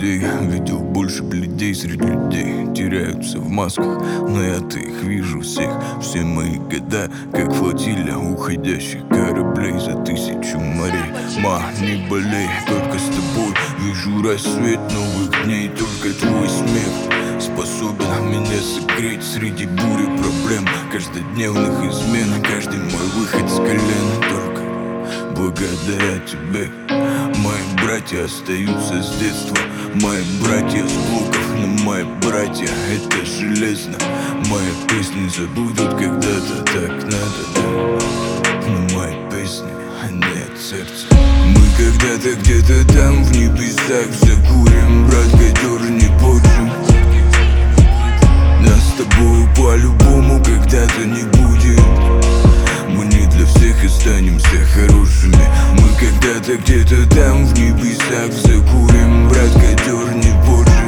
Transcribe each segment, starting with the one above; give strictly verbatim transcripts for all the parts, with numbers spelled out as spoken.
людей. Видел больше бледей среди людей. Теряются в масках, но я-то их вижу всех. Все мои года, как флотилия уходящих кораблей за тысячу морей. Ма, не болей, только с тобой вижу рассвет новых дней. Только твой смех способен меня согреть среди бури проблем, каждодневных измен. Каждый мой выход с колена только благодаря тебе. Мои братья остаются с детства, мои братья с блоков, но мои братья — это железно. Мои песни забудут когда-то, так надо, да. Но мои песни, они от сердца. Мы когда-то где-то там в небесах закурим, брат, который не почим. Нас с тобою по-любому когда-то не будет. Мы не для всех останемся хорошими. Мы когда-то где-то там в небесах закурим, брат, который не позже.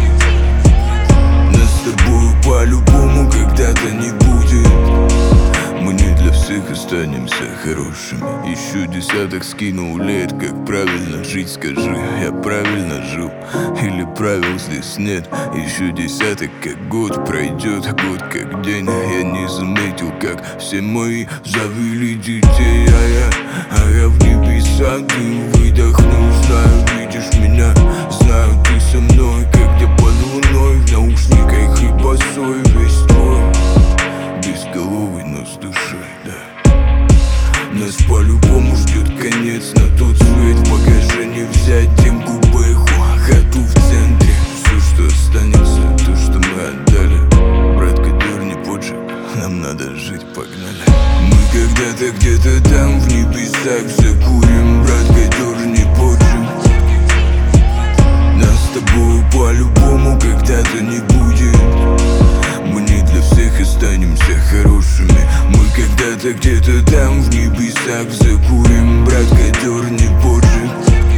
Нас с тобою по-любому когда-то не будет. Мы не для всех останемся хорошими. Еще десяток скинул лет, как правильно жить, скажи. Я правильно жил или правил здесь нет? Еще десяток, как год пройдет, год как день. Я не заметил, как все мои завели детей. А я, а я в небеса дым выдохнул. Знаю, видишь меня, знаю, ты со мной, как где под луной. В наушниках и босой весь твой, безголовый, но с душой, да. Нас по-любому ждет конец, на тот свет в багаже не взять. Демку бэху, хату в центре. Все, что останется, то, что мы отдали. Брат, который не поджиг, нам надо жить, погнали. Мы когда-то где-то там в небесах закурим, брат, который не поджиг. Нас с тобою по-любому когда-то не будет. Мы не для всех останемся хорошими. Мы когда-то где-то там в небесах закурим, брат, который не поджиг.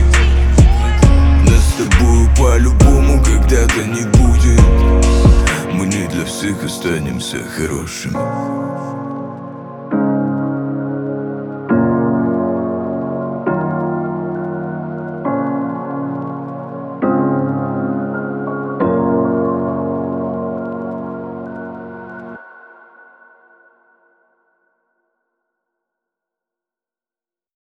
Нас с тобою по-любому когда-то не будет. Мы не для всех останемся хорошими.